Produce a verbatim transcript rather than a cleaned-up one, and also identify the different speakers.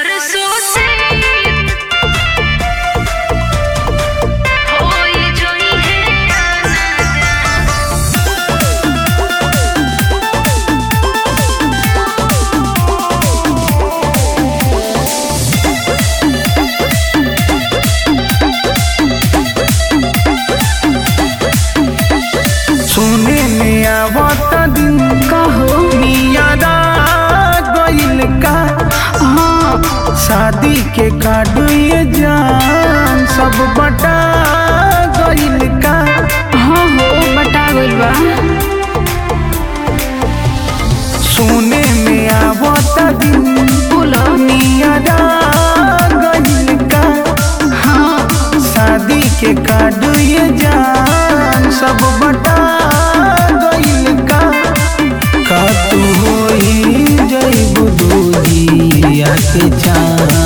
Speaker 1: परसों से होई जोई है
Speaker 2: सुने में आवता दिन
Speaker 1: कहो
Speaker 2: नियादा गइल का
Speaker 1: हाँ
Speaker 2: शादी के कार्ड ये जान सब बटा गइल का।
Speaker 1: हाँ हो बटा गइल बा।
Speaker 2: सुने में आवता दिन
Speaker 1: बोलो
Speaker 2: नियादा गइल का
Speaker 1: हाँ
Speaker 2: शादी के कार्ड ये जान सब बटा गइल का। का तू होई जइबू दूरिया के जान